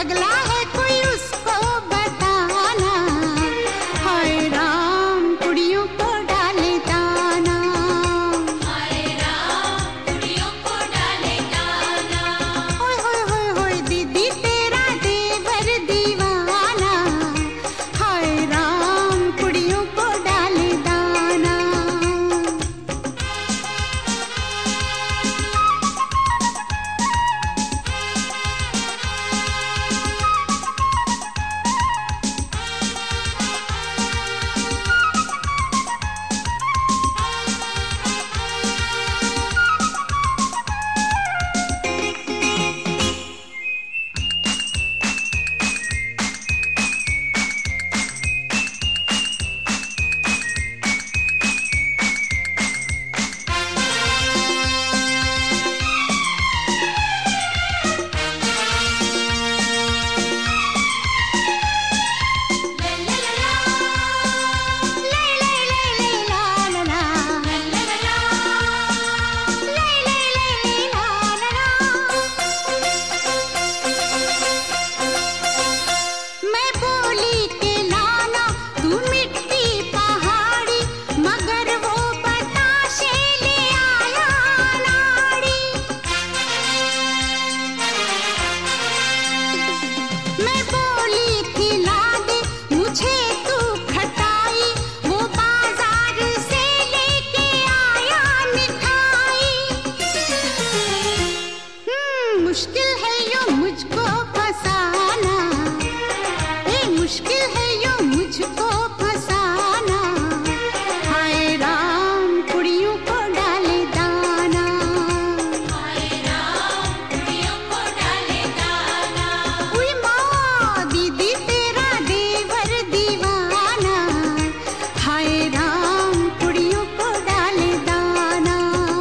पगला है कोई उसको बताना, हाय राम कुड़ियों को डाले दाना, हाय राम कुड़ियों को डाले दाना। होय होय होय होय दीदी तेरा देवर दीवाना, हाय राम कुड़ियों को डाले दाना। मुश्किल है यो मुझको फसाना, मुश्किल है यो मुझको फसाना, हाय राम कुड़ियों को डाले दाना, हाय राम कुड़ियों को डाले दाना। उई माँ दीदी तेरा देवर दीवाना, हाय राम कुड़ियों को डाले दाना।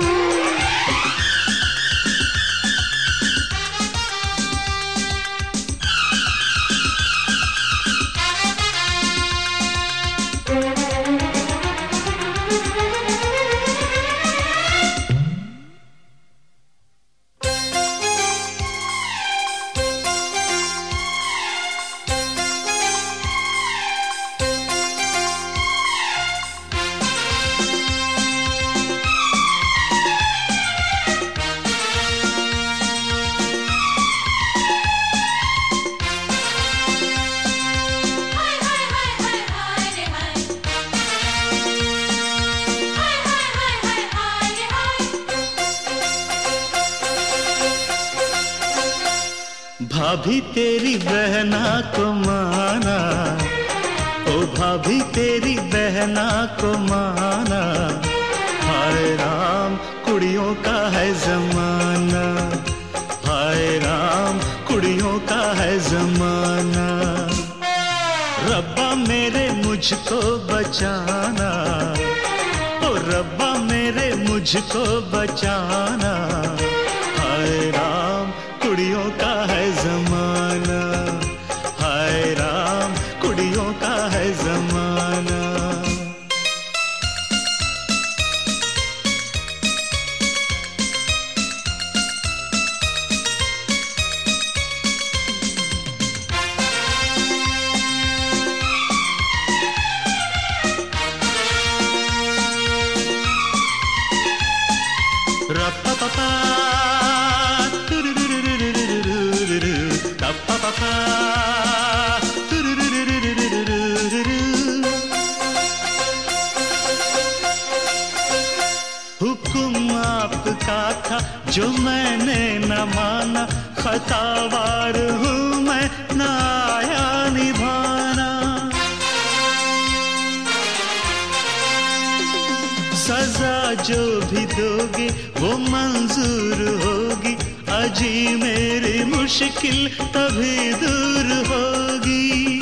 भाभी तेरी बहना को माना, ओ भाभी तेरी बहना को माना, हाय राम कुड़ियों का है जमाना, हाय राम कुड़ियों का है जमाना। रब्बा मेरे मुझको बचाना, ओ रब्बा मेरे मुझको बचाना, हाय राम कुड़ियों का है जमाना, हाय राम कुड़ियों का है जमाना। रप्पा हुक्म आपका था जो मैंने न माना, खतावार हूँ मैं न आया निभाना। सजा जो भी दोगे वो मंजूर होगी, अजी मेरी मुश्किल तभी दूर होगी।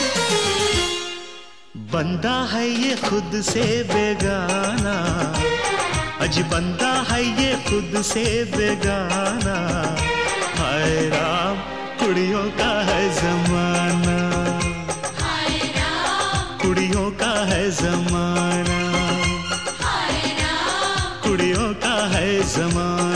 बंदा है ये खुद से बेगाना, अजी बंदा है ये खुद से बेगाना, हाय राम कुड़ियों का है जमाना, हाय राम कुड़ियों का है जमाना, हाय राम कुड़ियों का है जमाना।